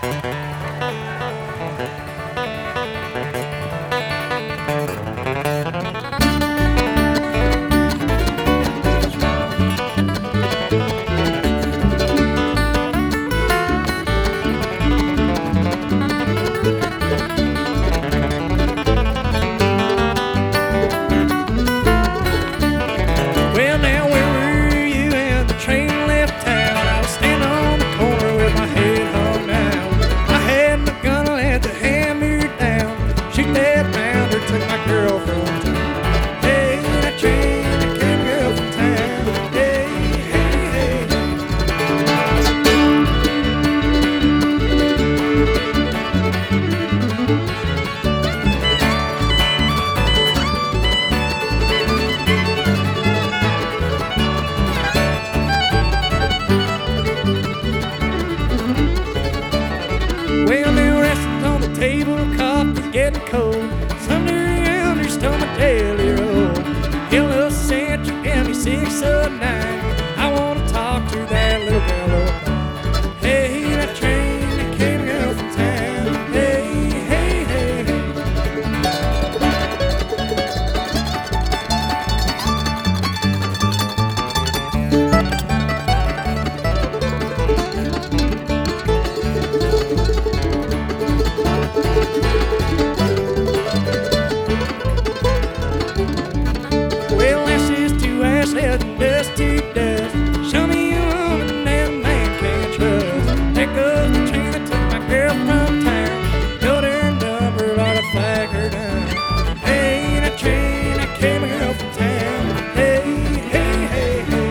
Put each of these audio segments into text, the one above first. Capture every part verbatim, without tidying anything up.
Well, now resting on the table, coffee's getting cold. Somewhere around her stomach, daily roll. Hello, Central, give me six or nine. I want to talk to that little girl over mine. Hey, that train that came girl from town. Hey, hey, hey, hey. Dust to dust. Show me a woman that a man can't trust. There goes the train that took my girl from town. Know her number, Lord, I flag her down. Hey, that train that came a girl from town. Hey, hey, hey, hey.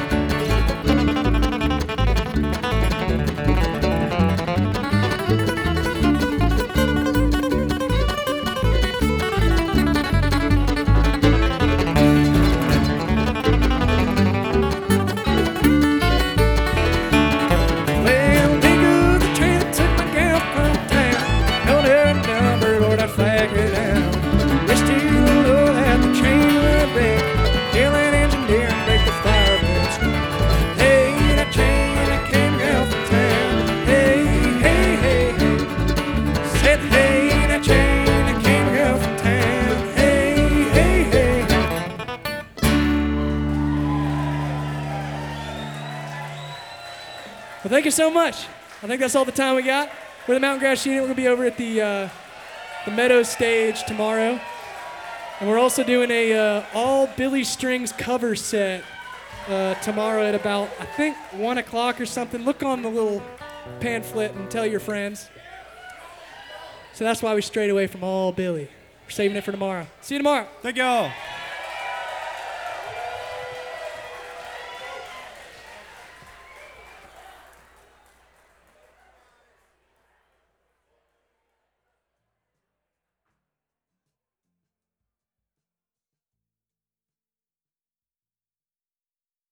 Well, thank you so much. I think that's all the time we got. We're the Mountain Grass Unit. We're going to be over at the uh, the Meadows stage tomorrow. And we're also doing a uh, all Billy Strings cover set uh, tomorrow at about, I think, one o'clock or something. Look on the little pamphlet and tell your friends. So that's why we strayed away from all Billy. We're saving it for tomorrow. See you tomorrow. Thank y'all.